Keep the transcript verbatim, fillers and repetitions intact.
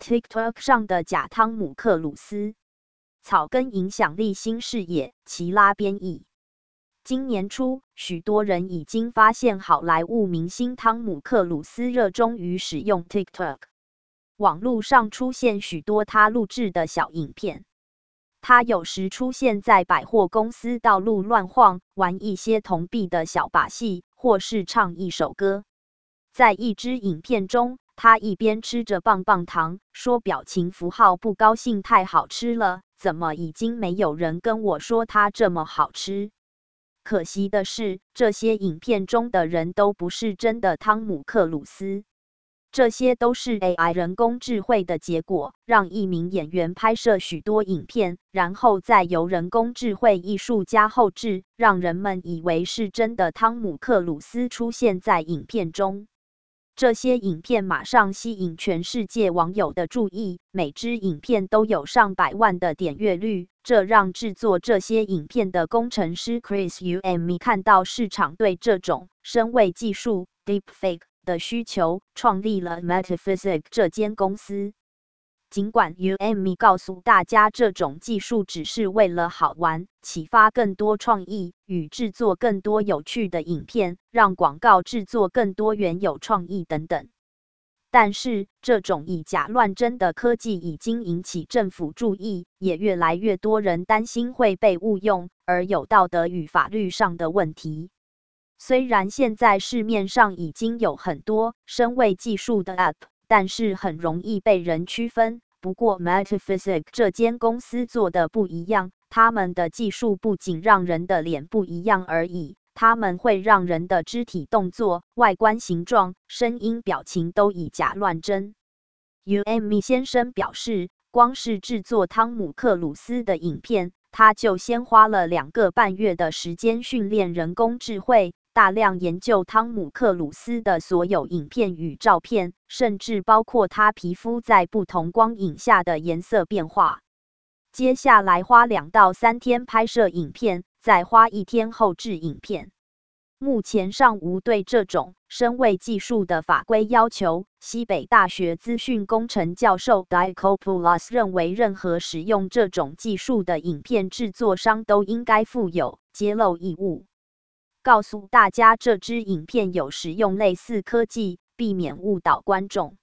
TikTok 上的假汤姆克鲁斯，草根影响力新视野，齐拉编译。今年初，许多人已经发现好莱坞明星汤姆克鲁斯热衷于使用 TikTok， 网络上出现许多他录制的小影片。他有时出现在百货公司道路乱晃，玩一些同币的小把戏，或是唱一首歌。在一支影片中，他一边吃着棒棒糖，说表情符号不高兴太好吃了，怎么已经没有人跟我说它这么好吃？可惜的是，这些影片中的人都不是真的汤姆克鲁斯。这些都是 A I 人工智慧的结果，让一名演员拍摄许多影片，然后再由人工智慧艺术家后制，让人们以为是真的汤姆克鲁斯出现在影片中。这些影片马上吸引全世界网友的注意，每支影片都有上百万的点阅率，这让制作这些影片的工程师 Chris Ume 看到市场对这种深位技术 Deepfake 的需求，创立了 Metaphysics 这间公司。尽管 Ume 告诉大家这种技术只是为了好玩，启发更多创意与制作更多有趣的影片，让广告制作更多元有创意等等。但是，这种以假乱真的科技已经引起政府注意，也越来越多人担心会被误用，而有道德与法律上的问题。虽然现在市面上已经有很多深位技术的 App， 但是很容易被人区分。不过 Metaphysics 这间公司做的不一样，他们的技术不仅让人的脸不一样而已，他们会让人的肢体动作、外观形状、声音、表情都以假乱真。Ume 先生表示，光是制作汤姆克鲁斯的影片，他就先花了两个半月的时间训练人工智慧，大量研究汤姆克鲁斯的所有影片与照片，甚至包括他皮肤在不同光影下的颜色变化。接下来花两到三天拍摄影片，再花一天后制影片。目前尚无对这种深位技术的法规要求。西北大学资讯工程教授 Diakopoulos 认为，任何使用这种技术的影片制作商都应该负有揭露义务，告诉大家这支影片有使用类似科技，避免误导观众。